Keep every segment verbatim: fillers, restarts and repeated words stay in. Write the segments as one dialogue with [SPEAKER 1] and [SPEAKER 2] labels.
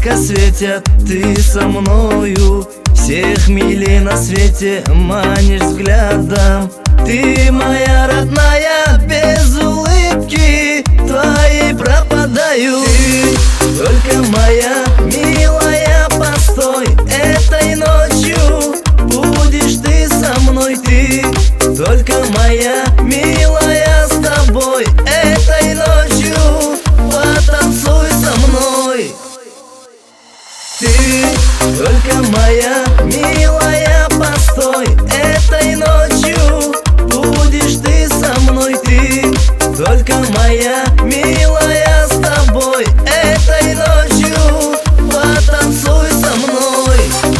[SPEAKER 1] ярко светят, ты со мною. Всех милей на свете манишь взглядом. Ты моя родная, без улыбки твоей пропадаю. Ты только моя милая, постой, этой ночью будешь ты со мной. Ты только моя милая, с тобой этой ночью потанцуй со мной. Ты только моя милая, постой, этой ночью будешь ты со мной. Ты только моя милая, с тобой этой ночью потанцуй со мной.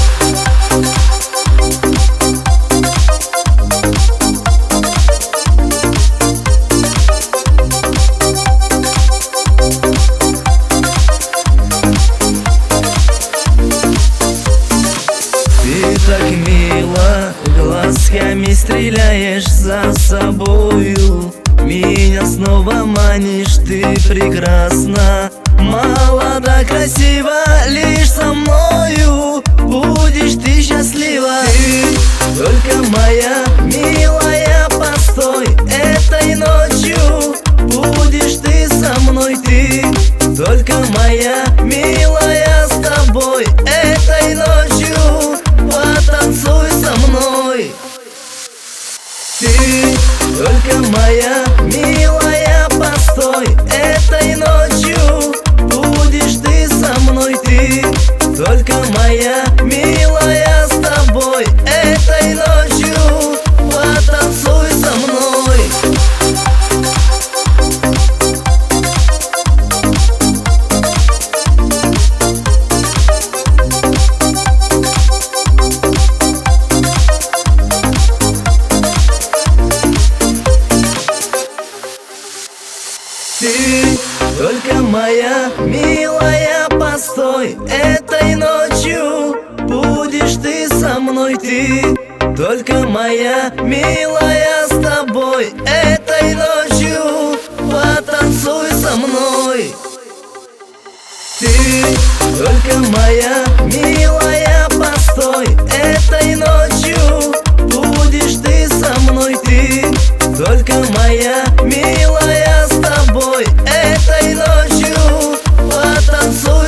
[SPEAKER 1] Ты так мило глазками стреляешь за собою, меня снова манишь, ты прекрасна, молода, красива, лишь со мною будешь ты счастлива. Ты только моя милая, постой, этой ночью будешь ты со мной. Ты только моя милая, с тобой этой ночью потанцуй со мной. Ты только моя милая, постой, этой ночью будешь ты со мной. Ты только моя милая, с тобой этой ночью потанцуй со мной. Ты только моя милая, постой, этой ночью будешь ты со мной. Ты только моя милая, с тобой этой ночью потанцуй со мной. Ты только моя милая, постой, этой ночью будешь ты со мной. Ты только моя милая, с тобой этой ночью потанцуй.